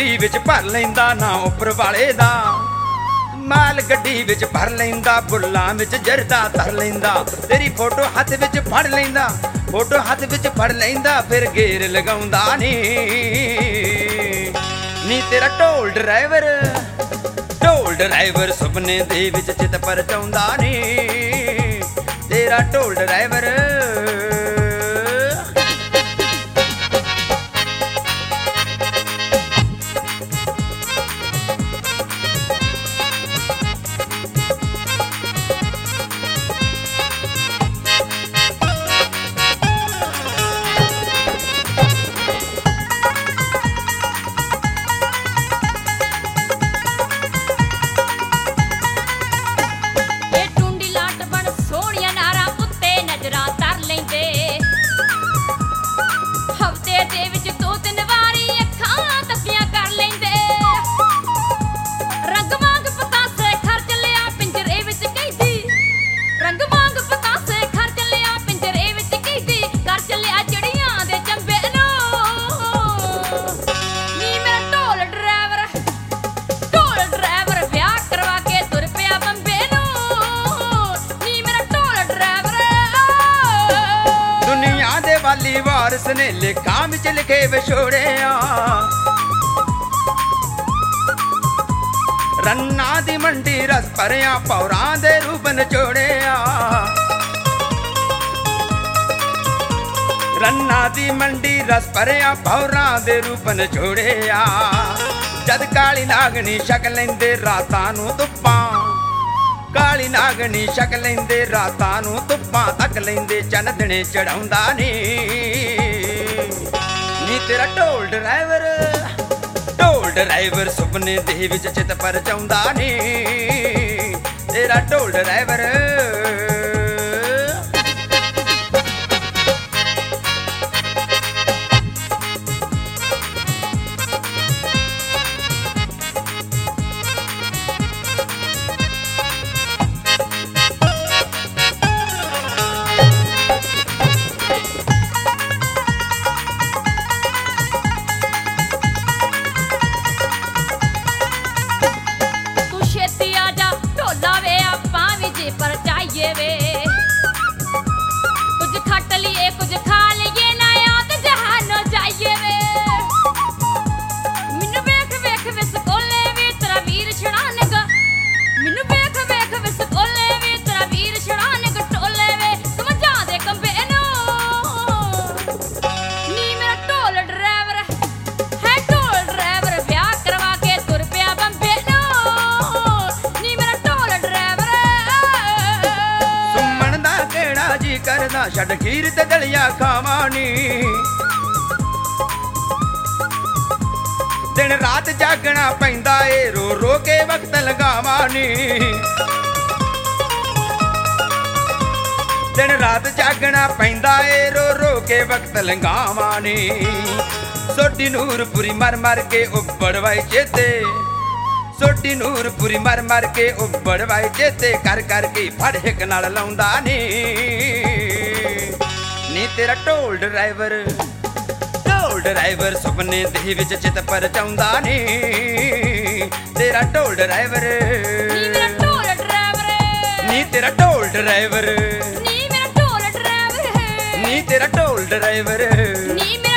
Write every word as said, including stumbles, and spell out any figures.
ਗੱਡੀ ਵਿੱਚ ਭਰ ਲੈਂਦਾ ਨਾ ਉੱਪਰ ਵਾਲੇ ਦਾ ਮਾਲ ਗੱਡੀ ਵਿੱਚ ਭਰ ਲੈਂਦਾ ਬੁੱਲਾਂ ਵਿੱਚ ਜਰਦਾ ਧਰ ਲੈਂਦਾ ਤੇਰੀ ਫੋਟੋ ਹੱਥ ਵਿੱਚ ਫੜ ਲੈਂਦਾ ਫੋਟੋ ਹੱਥ ਵਿੱਚ ਫੜ ਲੈਂਦਾ ਫਿਰ ਗੇਰ ਲਗਾਉਂਦਾ ਨੀ ਨੀ ਤੇਰਾ ਢੋਲ ਡਰਾਈਵਰ ਢੋਲ ਡਰਾਈਵਰ ਸੁਪਨੇ ਦੇ ਵਿੱਚ ਚਿੱਤ ਪਰਚਾਉਂਦਾ ਨੀ ਤੇਰਾ ਢੋਲ ਡਰਾਈਵਰ ਵਾਲੀ ਵਾਰਸ ਨੇ ਲੇਖਾਂ ਵਿੱਚ ਲਿਖੇ ਵਿਛੋੜਿਆ ਰੰਨਾਂ ਦੀ ਮੰਡੀ ਰਸ ਭਰਿਆ ਪੌਰਾਂ ਦੇ ਰੂਪ ਨਚੋੜਿਆ ਰੰਨਾਂ ਦੀ ਮੰਡੀ ਰਸ ਭਰਿਆ ਪੌਰਾਂ ਦੇ ਰੂਪ ਨਚੋੜਿਆ ਜਦ ਕਾਲੀ ਨਾਗਣੀ ਛਕ ਲੈਂਦੇ ਰਾਤਾਂ ਨੂੰ ਧੁੱਪਾਂ ਕਾਲੀ ਨਾਗਣੀ ਛਕ ਲੈਂਦੇ ਰਾਤਾਂ ਨੂੰ ਧੁੱਪਾਂ ਤੱਕ ਲੈਂਦੇ ਚੰਨ ਦਿਨੇ ਚੜਾਉਂਦਾ ਨੀ ਨੀ ਤੇਰਾ ਢੋਲ ਡਰਾਈਵਰ ਢੋਲ ਡਰਾਈਵਰ ਸੁਪਨੇ ਦੇ ਵਿੱਚ ਚਿੱਤ ਪਰਚਾਉਂਦਾ ਨੀ ਤੇਰਾ ਢੋਲ ਡਰਾਈਵਰ पर चाहिए वे कुछ खट लिए कुछ खा लिए ना याद जहानो चाहिए वे मिनु वेख वेख विस कोले वे तेरा वीर छड़ाने गा मिनु वेख वेख विस कोले वे तेरा वीर छड़ाने गा टोले वे समझा दे कंबे नो नी मेरा ढोल ड्राइवर है ढोल ड्राइवर ब्याह करवा के तुर पिया बंबे नो नी मेरा ढोल ड्राइवर जी करदा छड़ खीर ते दलिया खावानी दिन रात जागना पैंदा ए रो रो के वक्त लगावानी दिन रात जागना पैंदा ए रो रो के वक्त लगावानी सोटी नूरपुरी मर मर के उबड़ वाई चेते सोटी नूरपुरी मर मर के उबड़ वाई चेते कर कर के फड़ हिक नाल लाउंदा नी नी तेरा ढोल ड्राइवर ढोल ड्राइवर सुपने दे विच चित परचाउंदा नी तेरा ढोल ड्राइवर नी मेरा ढोल ड्राइवर नी तेरा ढोल ड्राइवर नी मेरा ढोल ड्राइवर नी तेरा ढोल ड्राइवर नी